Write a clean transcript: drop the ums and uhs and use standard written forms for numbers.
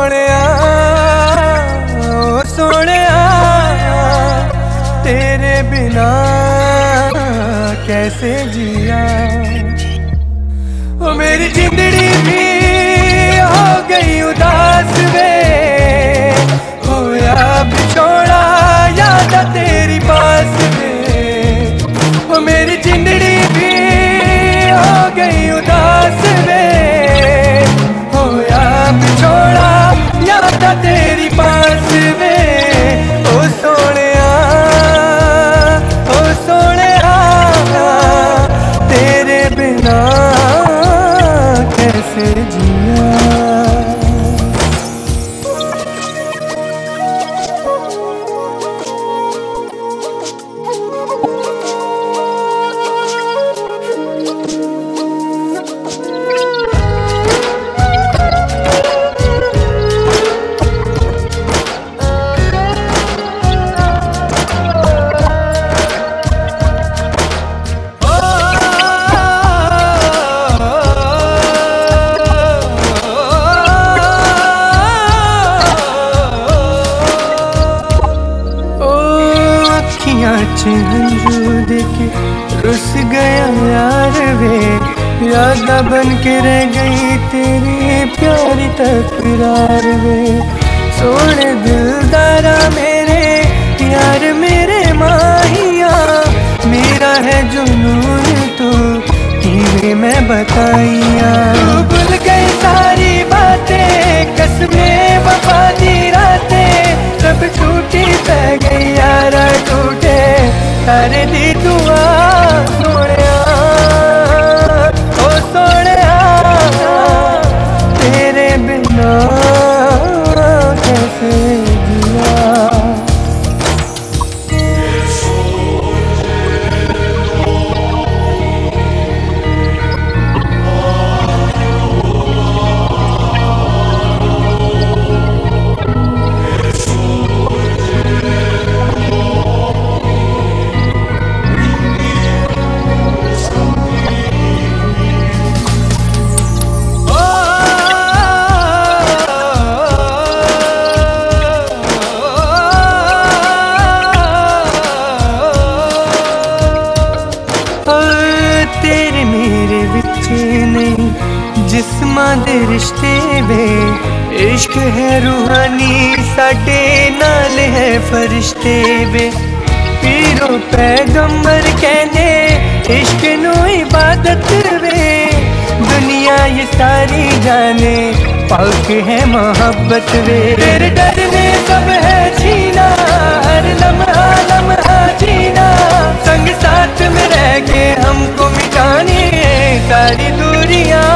सोहणिया ओ सोहणिया तेरे बिना कैसे जिया। ओ मेरी जिंदड़ी भी हो गई उदास वे, होया बिछोड़ा याद तेरी पास वे। ओ मेरी जिंदड़ी भी हो गई उदास वे, होया बिछोड़ा याद तेरी पास वे। ओ सोहणिया ओ सोहणिया तेरे बिना कैसे जिया। हंजू देखे रुस गया यार वे, यादा बन के रह गई तेरी प्यारी तकरार वे। सोने दिलदारा मेरे यार मेरे माहिया, मेरा है जुनून तो किਵੇਂ मैं बताइया। भूल गई सारी बातें कसमें वफा दी रातें, सब टूटी पै गई यार टूटे तारे दी दुआ। सोहणिया ओ सोहणिया तेरे बिना कैसे जिया। तेरे मेरे विच नहीं जिस्मां दे रिश्ते वे, इश्क है रूहानी साडे नाल है फरिश्ते वे। पीरो पैगंबर कहने इश्क नू इबादत वे, दुनिया ये सारी जाने पाक है मोहब्बत वे। तेरे डर में सब है जीना, हर लम्हा लम्हा जीना, संग साथ में रह के हमको मिटानी है सारी दूरियां।